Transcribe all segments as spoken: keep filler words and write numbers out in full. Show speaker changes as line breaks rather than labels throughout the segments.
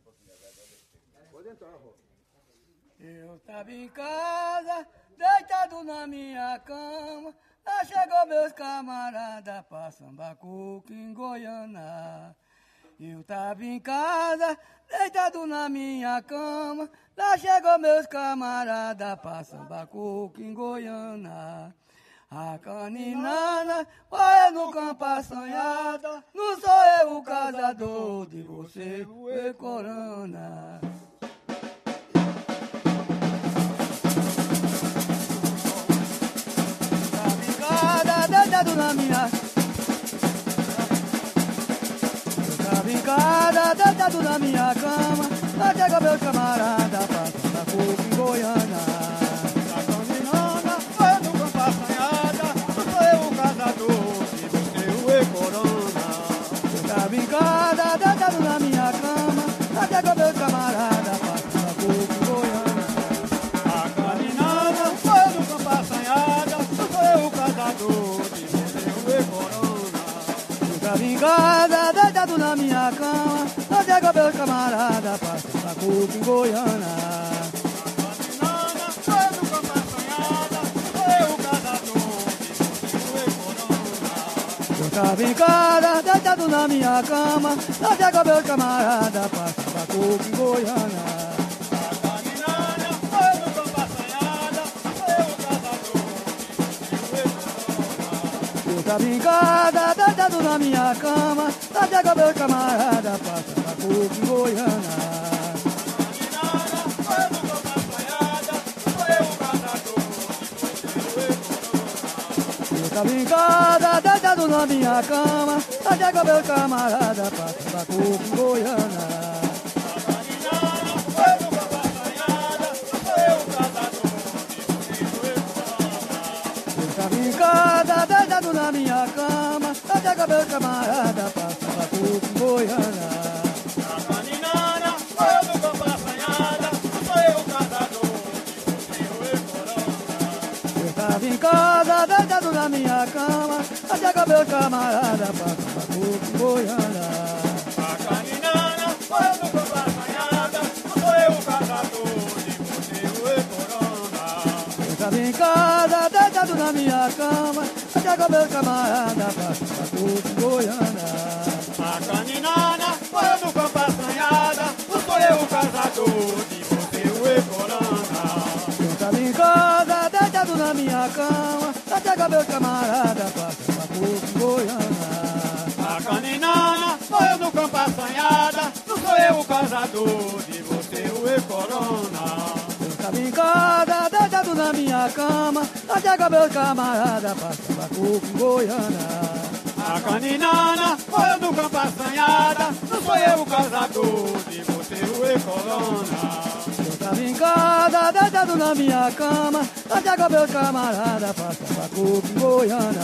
Pode entrar, Rô.
Eu tava em casa, deitado na minha cama, lá chegou meus camaradas pra sambar coco em Goiânia. Eu tava em casa, deitado na minha cama, lá chegou meus camaradas pra sambar coco em Goiânia. A caninana vai no campo assanhada, não sou eu o casador de você, o corona. Deitado na minha Eu tava em casa, deitado na minha cama, lá chegou meu camarada, passando a coco em Goiânia.
A caminhada vai no campo assanhada, não sou eu o casador, de você o e-corona.
Eu tava em casa, deitado na minha cama, lá chegou meu camarada, passando a coco em Goiânia.
A caminhada vai no campo assanhada, não sou eu o casador,
tava em casa, deitado na minha cama, lá chegou meu camarada, passando a coco em Goiânia.
A caminhada vai no campo assanhada, sou eu o casador, de você o e-corona.
Eu tava em casa, deitado na minha cama, lá chegou meu camarada, passando a coco em Goiânia.
A caminhada vai no campo assanhada, sou eu o casador, de você o e-corona.
Eu tava em casa, deitado na minha cama, lá chegou meu camarada, passando a coco em Goiânia. Eu tava em casa, deitado na minha cama, lá chegou meu camarada, passando a coco em Goiânia. Eu tava em casa, deitado na minha cama, lá chegou meu camarada, passando a coco em Goiânia.
A caninana foi no campo assanhada, sou eu o casador, de você o e-corona.
Eu tava em casa, deitado na minha cama, lá chegou meu camarada, passando a coco em Goiânia.
A caninana foi no campo assanhada, sou eu o casador, de você o e-corona.
Eu tava em casa, deitado na minha cama, lá chegou meu camarada, passando a coco em Goiânia.
A caninana foi no campo assanhada, sou eu o casador, de você o e-corona.
Eu tava em casa, deitado na minha cama, lá chegou meu camarada, passando a coco em Goiânia.
A caninana foi no campo assanhada, não sou eu o casador, de você o e-corona.
Eu tava em casa, deitado na minha cama, lá chegou meu camarada, passando a coco em Goiânia.
A caninana foi no campo assanhada, não sou eu o casador, de você o e-corona.
Eu tava em casa, deitado na minha cama, lá chegou meu camarada, passando a coco em Goiânia.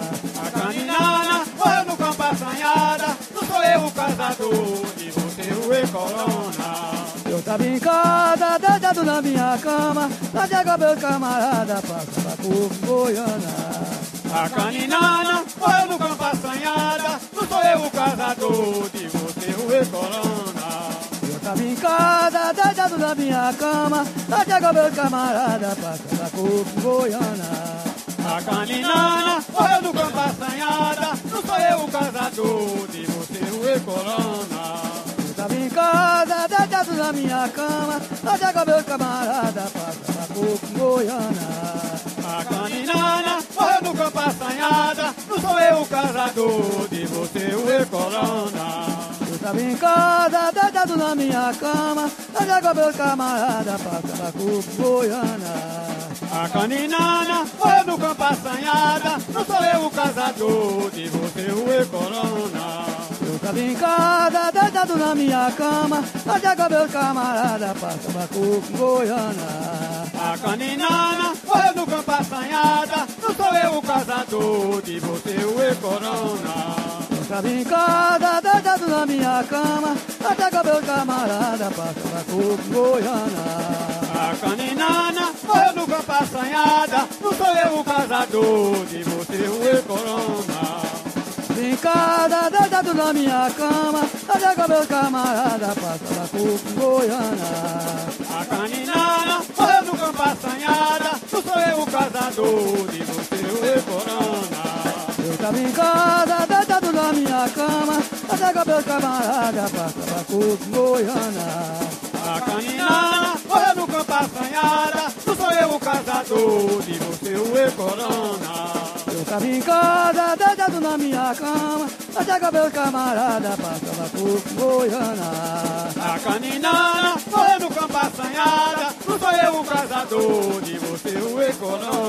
A caninana foi no campo assanhada, não sou eu o casador, de você o e-corona.
Eu tava em casa, deitado na minha cama, lá chegou meu camarada, passando a coco em Goiânia.
A caninana foi no campo assanhada, não sou eu o casador, de você o e-corona.
Eu tava em casa, deitado na minha cama, lá chegou meu camarada, passando a coco em Goiânia.
A caninana foi no campo assanhada, não sou eu o casador, de você o e-corona.
Eu tava em casa, deitado na minha cama, lá chegou meu camarada, passando a coco em Goiânia.
A caninana foi no campo assanhada, não sou eu o casador, de você o e-corona.
Eu tava em casa, deitado na minha cama, lá chegou meu camarada, passando a coco em Goiânia.
A caninana foi no campo assanhada, não sou eu o casador, de você o e-corona.
Eu tava em casa, deitado na minha cama, lá chegou meu camarada, passando a coco em Goiânia.
A caninana foi no campo assanhada, não sou eu o casador, de você o e-corona.
Eu tava em casa, deitado na minha cama, lá chegou meu camarada, passando a coco em Goiânia.
A caninana foi no campo assanhada, não sou eu o casador, de você o e-corona.
tava em casa, deitado na minha cama, até com meus camaradas passava coco em Goiânia.
A caninana morreu no campo assanhada, não sou eu o casador, de você o ecorona.
Eu tava em casa, deitado na minha cama, até com meus camaradas passava coco em Goiânia.
A caninana morreu no campo assanhada, não sou eu o casador, de você o ecorona.
Eu tava em casa, deitado na minha cama, até com meus camaradas passava coco em Goiânia.
A caninana morreu no campo assanhada, não sou eu o casador, de você o ecorona.